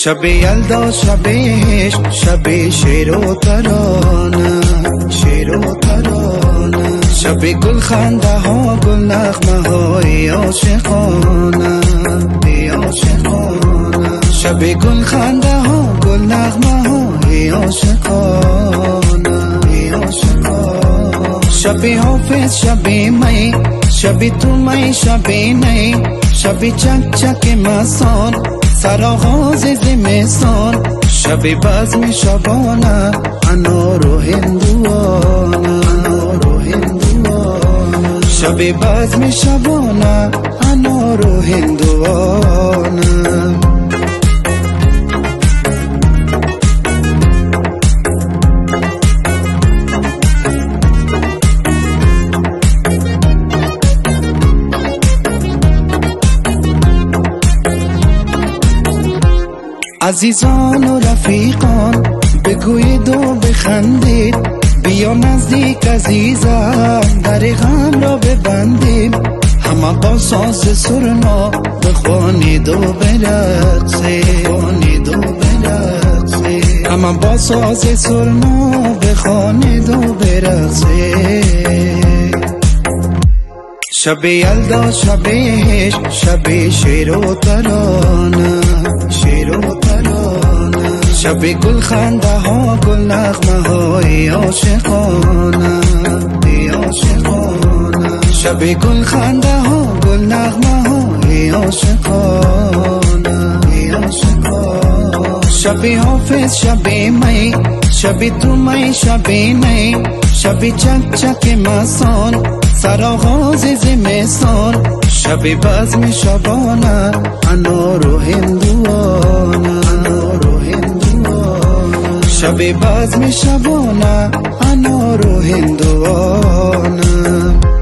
شب یلدا شب عشق شب شعر و ترانه شب گل خنده ها گل نغمه های عاشقانه شب گل خنده ها گل نغمه های عاشقانه شب حافظ شب می شب تو می شب نی شب چک چک مسان سرآغاز زمستان شب بزم شبانه انار و هندوانه شب بزم شبانه انار و هندوانه عزیزان و رفیقان بگوید و بخندید بیا نزدیک عزیزم در غم را ببندیم همه با ساز سرنا بخوانید و برقصید همه با ساز سرنا بخوانید و برقصید شب یلدا شب عشق شب شعر و ترانه شب گل خنده ها گل نغمه های عاشقانه شب گل خنده ها گل نغمه های عاشقانه شب حافظ شب می شب تو می شب نی شب چک چک مسان سرآغاز زمستان شب بزم شبانه انار و هندوانه شب بزم شبانه انار و هندوانه